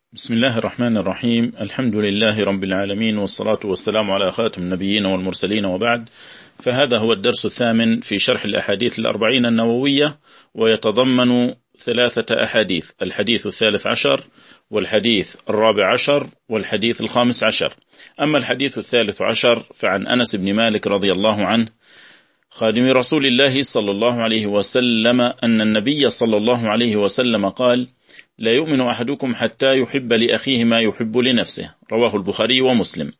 بسم الله الرحمن الرحيم. الحمد لله رب العالمين، والصلاة والسلام على خاتم النبيين والمرسلين، وبعد. فهذا هو الدرس الثامن في شرح الأحاديث الأربعين النووية، ويتضمن 3 أحاديث: الحديث 13 والحديث 14 والحديث 15. أما الحديث 13 فعن أنس بن مالك رضي الله عنه خادم رسول الله صلى الله عليه وسلم أن النبي صلى الله عليه وسلم قال: لا يؤمن أحدكم حتى يحب لأخيه ما يحب لنفسه. رواه البخاري ومسلم.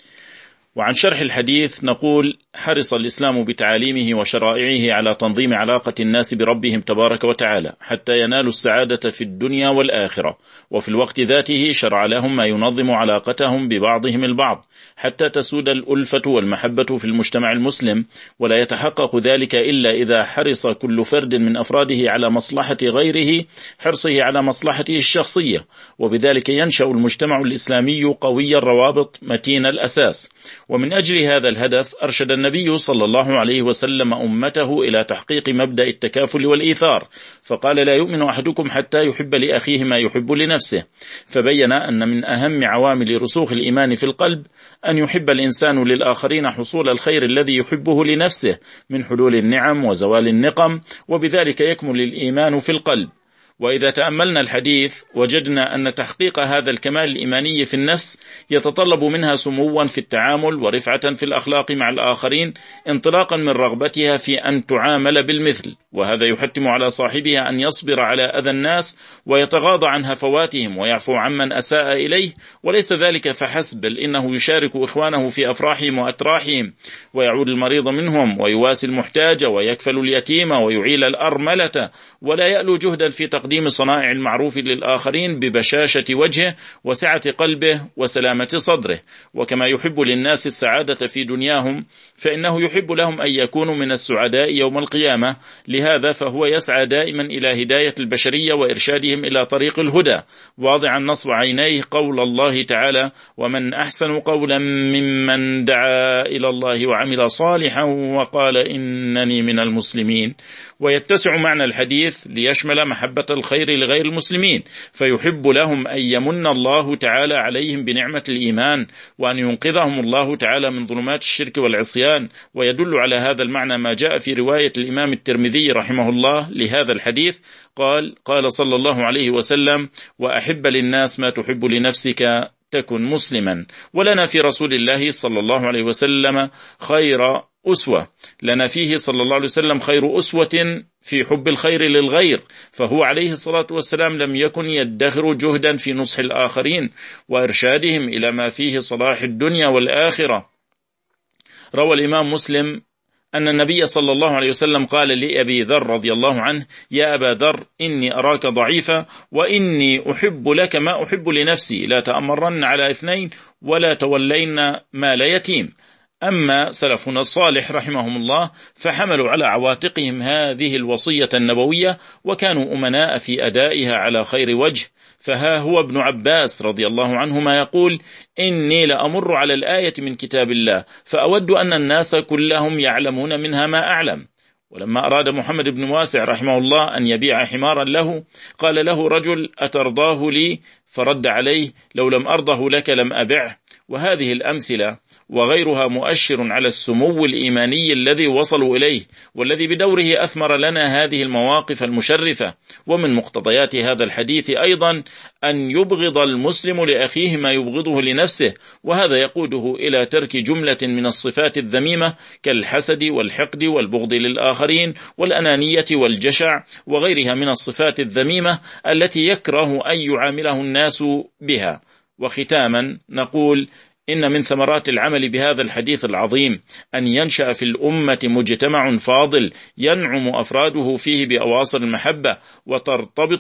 وعن شرح الحديث نقول: حرص الإسلام بتعاليمه وشرائعه على تنظيم علاقة الناس بربهم تبارك وتعالى حتى ينالوا السعادة في الدنيا والآخرة، وفي الوقت ذاته شرع لهم ما ينظم علاقتهم ببعضهم البعض حتى تسود الألفة والمحبة في المجتمع المسلم، ولا يتحقق ذلك إلا إذا حرص كل فرد من أفراده على مصلحة غيره حرصه على مصلحته الشخصية، وبذلك ينشأ المجتمع الإسلامي قوي الروابط متين الأساس. ومن أجل هذا الهدف أرشد النبي صلى الله عليه وسلم أمته إلى تحقيق مبدأ التكافل والإيثار، فقال: لا يؤمن أحدكم حتى يحب لأخيه ما يحب لنفسه، فبين أن من أهم عوامل رسوخ الإيمان في القلب أن يحب الإنسان للآخرين حصول الخير الذي يحبه لنفسه من حلول النعم وزوال النقم، وبذلك يكمل الإيمان في القلب. وإذا تأملنا الحديث وجدنا أن تحقيق هذا الكمال الإيماني في النفس يتطلب منها سموا في التعامل ورفعة في الأخلاق مع الآخرين، انطلاقا من رغبتها في أن تعامل بالمثل، وهذا يحتم على صاحبها أن يصبر على أذى الناس ويتغاضى عن هفواتهم ويعفو عمن أساء إليه. وليس ذلك فحسب، بل إنه يشارك إخوانه في أفراحهم وأتراحهم، ويعود المريض منهم، ويواسي المحتاج، ويكفل اليتيم، ويعيل الأرملة، ولا يألو جهدا في تقديم صنائع المعروف للآخرين ببشاشة وجهه وسعة قلبه وسلامة صدره. وكما يحب للناس السعادة في دنياهم، فإنه يحب لهم أن يكونوا من السعداء يوم القيامة. لهذا فهو يسعى دائما إلى هداية البشرية وإرشادهم إلى طريق الهدى، واضعا نصب عينيه قول الله تعالى: ومن أحسن قولا ممن دعا إلى الله وعمل صالحا وقال إنني من المسلمين. ويتسع معنى الحديث ليشمل محبة الخير لغير المسلمين، فيحب لهم أن يمن الله تعالى عليهم بنعمة الإيمان، وأن ينقذهم الله تعالى من ظلمات الشرك والعصيان. ويدل على هذا المعنى ما جاء في رواية الإمام الترمذي رحمه الله لهذا الحديث، قال صلى الله عليه وسلم: وأحب للناس ما تحب لنفسك تكن مسلما. ولنا في رسول الله صلى الله عليه وسلم خير أسوة، لنا فيه صلى الله عليه وسلم خير أسوة في حب الخير للغير، فهو عليه الصلاة والسلام لم يكن يدخر جهدا في نصح الآخرين وإرشادهم إلى ما فيه صلاح الدنيا والآخرة. روى الإمام مسلم أن النبي صلى الله عليه وسلم قال لأبي ذر رضي الله عنه: يا أبا ذر، إني أراك ضعيفا، وإني أحب لك ما أحب لنفسي، لا تأمرن على 2 ولا تولين مال يتيم. أما سلفنا الصالح رحمهم الله فحملوا على عواتقهم هذه الوصية النبوية، وكانوا أمناء في أدائها على خير وجه. فها هو ابن عباس رضي الله عنهما يقول: إني لأمر على الآية من كتاب الله فأود أن الناس كلهم يعلمون منها ما أعلم. ولما أراد محمد بن واسع رحمه الله أن يبيع حمارا له، قال له رجل: أترضاه لي؟ فرد عليه: لو لم أرضه لك لم أبعه. وهذه الأمثلة وغيرها مؤشر على السمو الإيماني الذي وصلوا إليه، والذي بدوره أثمر لنا هذه المواقف المشرفة. ومن مقتضيات هذا الحديث أيضا أن يبغض المسلم لأخيه ما يبغضه لنفسه، وهذا يقوده إلى ترك جملة من الصفات الذميمة كالحسد والحقد والبغض للآخرين والأنانية والجشع وغيرها من الصفات الذميمة التي يكره أن يعامله الناس بها. وختاما نقول: إن من ثمرات العمل بهذا الحديث العظيم أن ينشأ في الأمة مجتمع فاضل ينعم أفراده فيه بأواصر المحبة، وترتبط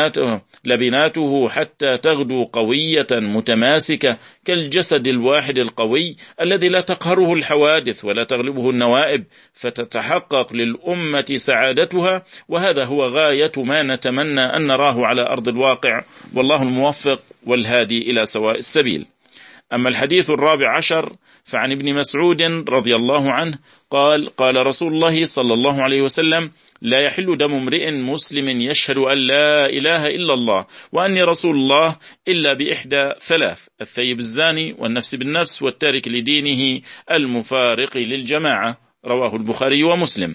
لبناته حتى تغدو قوية متماسكة كالجسد الواحد القوي الذي لا تقهره الحوادث ولا تغلبه النوائب، فتتحقق للأمة سعادتها. وهذا هو غاية ما نتمنى أن نراه على أرض الواقع، والله الموفق والهادي إلى سواء السبيل. أما الحديث 14 فعن ابن مسعود رضي الله عنه قال: قال رسول الله صلى الله عليه وسلم: لا يحل دم امرئ مسلم يشهد أن لا إله إلا الله وأني رسول الله إلا بإحدى ثلاث: الثيب الزاني، والنفس بالنفس، والتارك لدينه المفارق للجماعة. رواه البخاري ومسلم.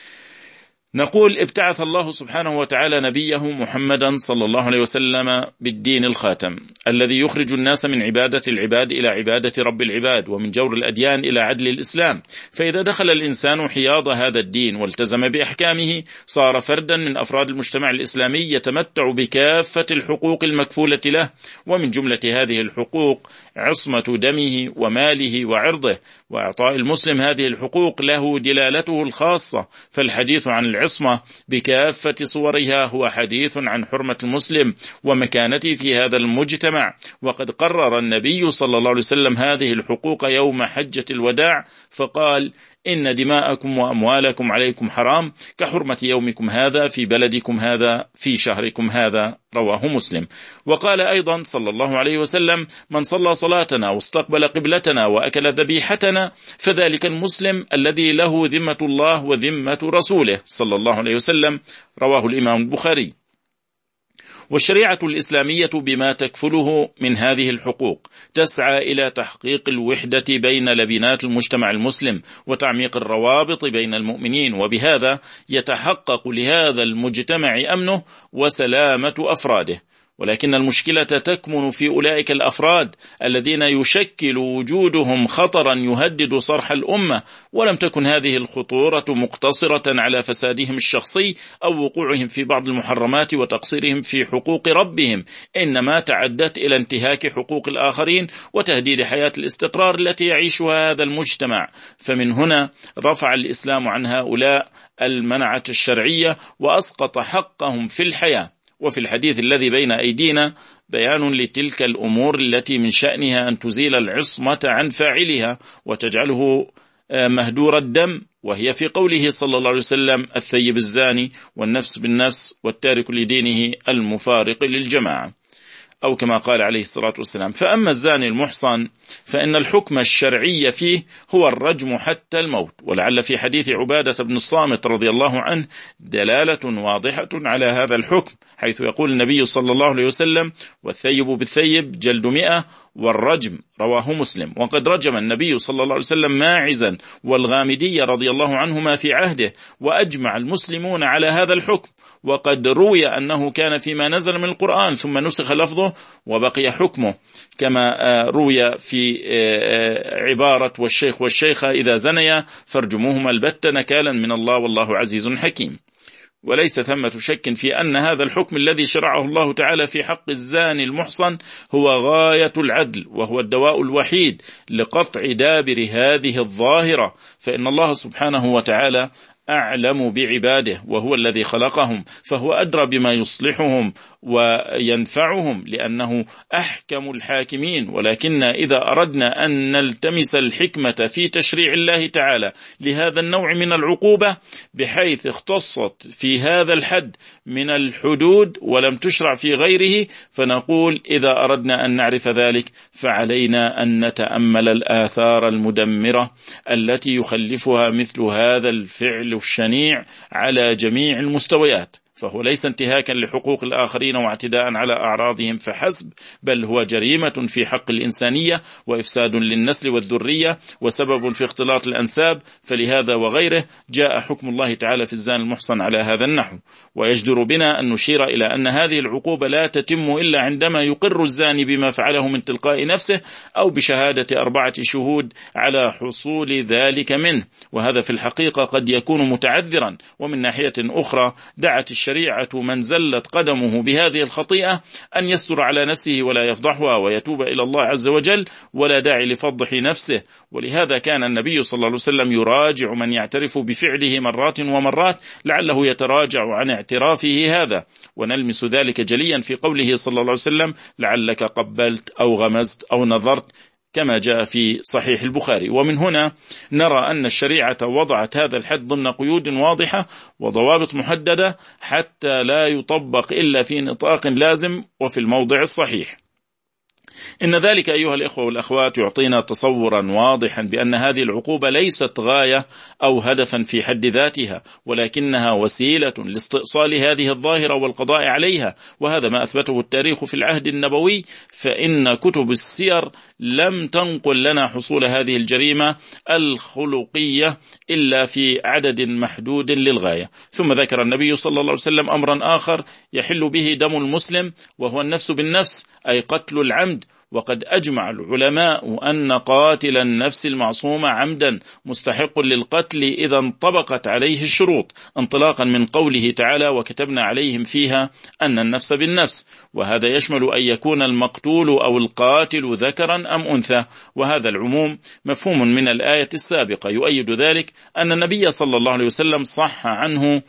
نقول: ابتعث الله سبحانه وتعالى نبيه محمدا صلى الله عليه وسلم بالدين الخاتم الذي يخرج الناس من عبادة العباد إلى عبادة رب العباد، ومن جور الأديان إلى عدل الإسلام. فإذا دخل الإنسان حياض هذا الدين والتزم بأحكامه صار فردا من أفراد المجتمع الإسلامي يتمتع بكافة الحقوق المكفولة له، ومن جملة هذه الحقوق عصمة دمه وماله وعرضه، وإعطاء المسلم هذه الحقوق له دلالته الخاصة. فالحديث عن العصمة بكافة صورها هو حديث عن حرمة المسلم ومكانته في هذا المجتمع، وقد قرر النبي صلى الله عليه وسلم هذه الحقوق يوم حجة الوداع فقال: إن دماءكم وأموالكم عليكم حرام كحرمة يومكم هذا في بلدكم هذا في شهركم هذا. رواه مسلم. وقال أيضا صلى الله عليه وسلم: من صلى صلاتنا واستقبل قبلتنا وأكل ذبيحتنا فذلك المسلم الذي له ذمة الله وذمة رسوله صلى الله عليه وسلم. رواه الإمام البخاري. والشريعة الإسلامية بما تكفله من هذه الحقوق تسعى إلى تحقيق الوحدة بين لبنات المجتمع المسلم وتعميق الروابط بين المؤمنين، وبهذا يتحقق لهذا المجتمع أمنه وسلامة أفراده. ولكن المشكلة تكمن في أولئك الأفراد الذين يشكل وجودهم خطرا يهدد صرح الأمة، ولم تكن هذه الخطورة مقتصرة على فسادهم الشخصي أو وقوعهم في بعض المحرمات وتقصيرهم في حقوق ربهم، إنما تعدت إلى انتهاك حقوق الآخرين وتهديد حياة الاستقرار التي يعيشها هذا المجتمع. فمن هنا رفع الإسلام عن هؤلاء المنعة الشرعية وأسقط حقهم في الحياة. وفي الحديث الذي بين أيدينا بيان لتلك الأمور التي من شأنها أن تزيل العصمة عن فاعلها وتجعله مهدور الدم، وهي في قوله صلى الله عليه وسلم: الثيب الزاني، والنفس بالنفس، والتارك لدينه المفارق للجماعة، أو كما قال عليه الصلاة والسلام. فأما الزاني المحصن فإن الحكم الشرعي فيه هو الرجم حتى الموت. ولعل في حديث عبادة بن الصامت رضي الله عنه دلالة واضحة على هذا الحكم، حيث يقول النبي صلى الله عليه وسلم: والثيب بالثيب جلد 100 والرجم. رواه مسلم. وقد رجم النبي صلى الله عليه وسلم ماعزا والغامدي رضي الله عنهما في عهده، وأجمع المسلمون على هذا الحكم. وقد روي أنه كان فيما نزل من القرآن ثم نسخ لفظه وبقي حكمه، كما روي في عبارة: والشيخ والشيخة إذا زنيا فارجموهما البتة نكالا من الله والله عزيز حكيم. وليس ثمة شك في أن هذا الحكم الذي شرعه الله تعالى في حق الزاني المحصن هو غاية العدل، وهو الدواء الوحيد لقطع دابر هذه الظاهرة. فإن الله سبحانه وتعالى أعلم بعباده، وهو الذي خلقهم، فهو أدرى بما يصلحهم وينفعهم لأنه أحكم الحاكمين. ولكن إذا أردنا أن نلتمس الحكمة في تشريع الله تعالى لهذا النوع من العقوبة بحيث اختصت في هذا الحد من الحدود ولم تشرع في غيره، فنقول: إذا أردنا أن نعرف ذلك فعلينا أن نتأمل الآثار المدمرة التي يخلفها مثل هذا الفعل الشنيع على جميع المستويات. فهو ليس انتهاكا لحقوق الآخرين واعتداء على أعراضهم فحسب، بل هو جريمة في حق الإنسانية وإفساد للنسل والذرية وسبب في اختلاط الأنساب. فلهذا وغيره جاء حكم الله تعالى في الزاني المحصن على هذا النحو. ويجدر بنا أن نشير إلى أن هذه العقوبة لا تتم إلا عندما يقر الزاني بما فعله من تلقاء نفسه أو بشهادة 4 شهود على حصول ذلك منه، وهذا في الحقيقة قد يكون متعذرا. ومن ناحية أخرى دعت الشريعة من زلت قدمه بهذه الخطيئة أن يستر على نفسه ولا يفضحها ويتوب إلى الله عز وجل، ولا داعي لفضح نفسه. ولهذا كان النبي صلى الله عليه وسلم يراجع من يعترف بفعله مرات ومرات لعله يتراجع عن اعترافه هذا، ونلمس ذلك جليا في قوله صلى الله عليه وسلم: لعلك قبلت أو غمزت أو نظرت، كما جاء في صحيح البخاري. ومن هنا نرى أن الشريعة وضعت هذا الحد ضمن قيود واضحة وضوابط محددة حتى لا يطبق إلا في نطاق لازم وفي الموضع الصحيح. إن ذلك أيها الإخوة والأخوات يعطينا تصورا واضحا بأن هذه العقوبة ليست غاية أو هدفا في حد ذاتها، ولكنها وسيلة لاستئصال هذه الظاهرة والقضاء عليها، وهذا ما أثبته التاريخ في العهد النبوي، فإن كتب السير لم تنقل لنا حصول هذه الجريمة الخلقية إلا في عدد محدود للغاية. ثم ذكر النبي صلى الله عليه وسلم أمرا آخر يحل به دم المسلم، وهو النفس بالنفس، أي قتل العمد. وقد أجمع العلماء أن قاتل النفس المعصومة عمدا مستحق للقتل إذا انطبقت عليه الشروط، انطلاقا من قوله تعالى: وكتبنا عليهم فيها أن النفس بالنفس، وهذا يشمل أن يكون المقتول أو القاتل ذكرا أم أنثى، وهذا العموم مفهوم من الآية السابقة. يؤيد ذلك أن النبي صلى الله عليه وسلم صح عنه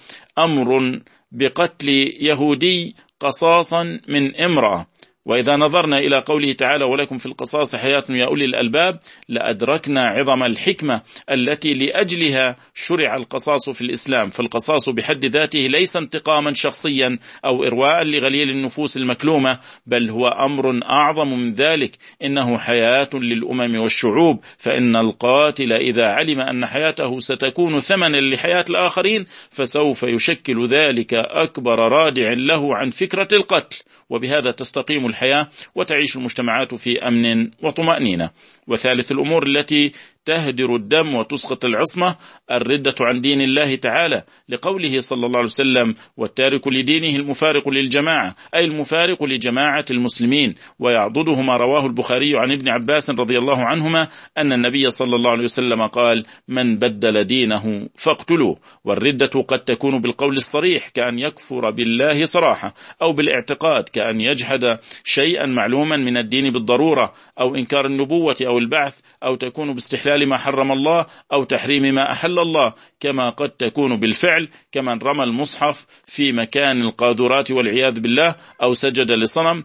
أمر بقتل يهودي قصاصا من امرأة. وإذا نظرنا إلى قوله تعالى: ولكم في القصاص حياة يا أولي الألباب، لأدركنا عظم الحكمة التي لأجلها شرع القصاص في الإسلام. فالقصاص بحد ذاته ليس انتقاما شخصيا أو إرواء لغليل النفوس المكلومة، بل هو أمر أعظم من ذلك، إنه حياة للأمم والشعوب. فإن القاتل إذا علم أن حياته ستكون ثمنا لحياة الآخرين فسوف يشكل ذلك أكبر رادع له عن فكرة القتل، وبهذا تستقيم الحياة وتعيش المجتمعات في أمن وطمأنينة. وثالث الأمور التي تهدر الدم وتسقط العصمة الردة عن دين الله تعالى، لقوله صلى الله عليه وسلم: والتارك لدينه المفارق للجماعة، أي المفارق لجماعة المسلمين. ويعضده ما رواه البخاري عن ابن عباس رضي الله عنهما أن النبي صلى الله عليه وسلم قال: من بدل دينه فاقتلوه. والردة قد تكون بالقول الصريح كأن يكفر بالله صراحة، أو بالاعتقاد كأن يجحد شيئا معلوما من الدين بالضرورة، أو إنكار النبوة أو البعث، أو تكون باستحلال ما حرم الله أو تحريم ما أحل الله، كما قد تكون بالفعل كمن رمى المصحف في مكان القاذورات والعياذ بالله، أو سجد لصنم.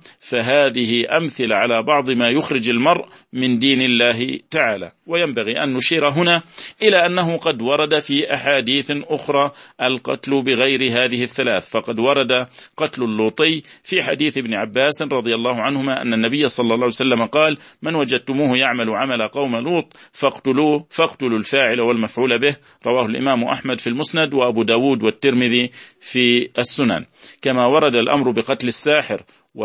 فهذه أمثلة على بعض ما يخرج المرء من دين الله تعالى. وينبغي أن نشير هنا إلى أنه قد ورد في أحاديث أخرى القتل بغير هذه الثلاث، فقد ورد قتل اللوطي في حديث ابن عباس رضي الله عنهما أن النبي صلى الله عليه وسلم قال: من وجدتموه يعمل عمل قوم لوط فاقتلوا الفاعل والمفعول به. رواه الإمام أحمد في المسند، وأبو داود والترمذي في السنن. كما ورد الأمر بقتل الساحر،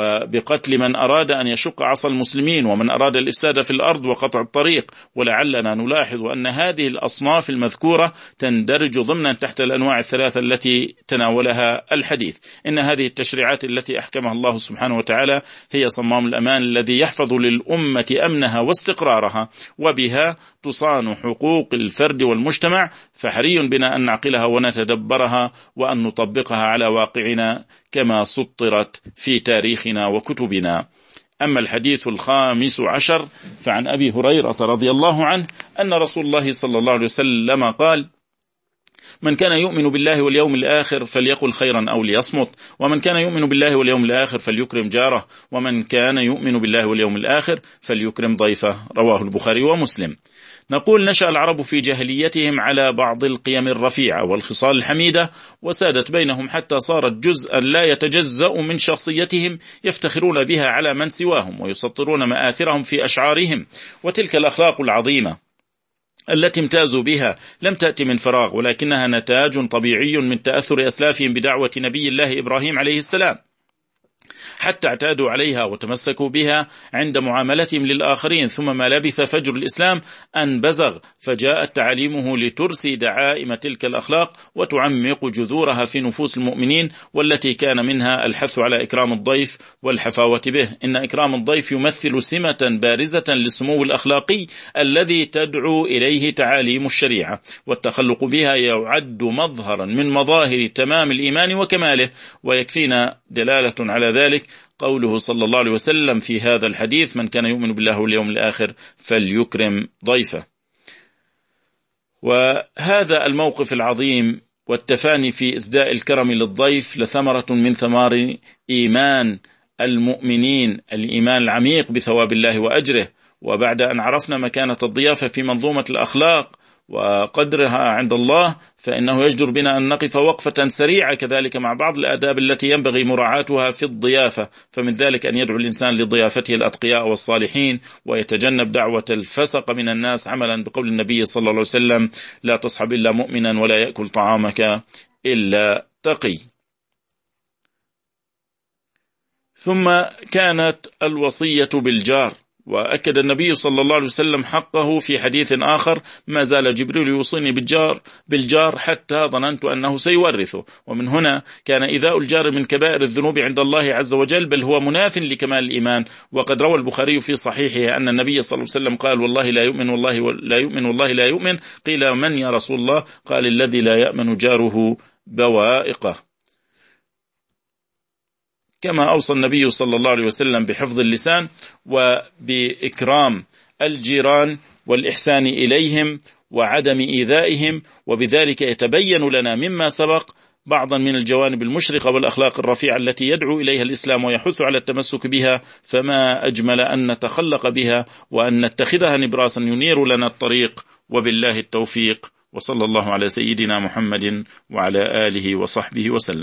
وبقتل من أراد أن يشق عصا المسلمين، ومن أراد الإفساد في الأرض وقطع الطريق. ولعلنا نلاحظ أن هذه الأصناف المذكورة تندرج ضمنا تحت الأنواع الثلاثة التي تناولها الحديث. إن هذه التشريعات التي أحكمها الله سبحانه وتعالى هي صمام الأمان الذي يحفظ للأمة أمنها واستقرارها، وبها تصان حقوق الفرد والمجتمع، فحري بنا أن نعقلها ونتدبرها وأن نطبقها على واقعنا كما سطرت في تاريخنا وكتبنا. أما الحديث الخامس عشر فعن أبي هريرة رضي الله عنه أن رسول الله صلى الله عليه وسلم قال: من كان يؤمن بالله واليوم الآخر فليقل خيرا أو ليصمت، ومن كان يؤمن بالله واليوم الآخر فليكرم جاره، ومن كان يؤمن بالله واليوم الآخر فليكرم ضيفه. رواه البخاري ومسلم. نقول: نشأ العرب في جاهليتهم على بعض القيم الرفيعة والخصال الحميدة، وسادت بينهم حتى صارت جزءا لا يتجزأ من شخصيتهم، يفتخرون بها على من سواهم ويسطرون مآثرهم في أشعارهم. وتلك الأخلاق العظيمة التي امتازوا بها لم تأتي من فراغ، ولكنها نتاج طبيعي من تأثر أسلافهم بدعوة نبي الله إبراهيم عليه السلام، حتى اعتادوا عليها وتمسكوا بها عند معاملتهم للآخرين. ثم ما لبث فجر الإسلام أن بزغ، فجاءت تعاليمه لترسي دعائم تلك الأخلاق وتعمق جذورها في نفوس المؤمنين، والتي كان منها الحث على إكرام الضيف والحفاوة به. إن إكرام الضيف يمثل سمة بارزة للسمو الأخلاقي الذي تدعو إليه تعاليم الشريعة، والتخلق بها يعد مظهرا من مظاهر تمام الإيمان وكماله. ويكفينا دلالة على ذلك قوله صلى الله عليه وسلم في هذا الحديث: من كان يؤمن بالله واليوم الآخر فليكرم ضيفه. وهذا الموقف العظيم والتفاني في إسداء الكرم للضيف لثمرة من ثمار إيمان المؤمنين، الإيمان العميق بثواب الله وأجره. وبعد أن عرفنا مكانة الضيافة في منظومة الأخلاق وقدرها عند الله، فإنه يجدر بنا أن نقف وقفة سريعة كذلك مع بعض الآداب التي ينبغي مراعاتها في الضيافة. فمن ذلك أن يدعو الإنسان لضيافته الأتقياء والصالحين، ويتجنب دعوة الفسق من الناس، عملا بقول النبي صلى الله عليه وسلم: لا تصحب إلا مؤمنا ولا يأكل طعامك إلا تقي. ثم كانت الوصية بالجار، وأكد النبي صلى الله عليه وسلم حقه في حديث آخر: ما زال جبريل يوصيني بالجار حتى ظننت أنه سيورثه. ومن هنا كان إيذاء الجار من كبائر الذنوب عند الله عز وجل، بل هو مناف لكمال الإيمان. وقد روى البخاري في صحيحه أن النبي صلى الله عليه وسلم قال: والله لا يؤمن، والله لا يؤمن، والله لا يؤمن. قيل: من يا رسول الله؟ قال: الذي لا يأمن جاره بوائقه. كما أوصى النبي صلى الله عليه وسلم بحفظ اللسان وبإكرام الجيران والإحسان إليهم وعدم إيذائهم. وبذلك يتبين لنا مما سبق بعضا من الجوانب المشرقة والأخلاق الرفيعة التي يدعو إليها الإسلام ويحث على التمسك بها، فما أجمل أن نتخلق بها وأن نتخذها نبراسا ينير لنا الطريق. وبالله التوفيق، وصلى الله على سيدنا محمد وعلى آله وصحبه وسلم.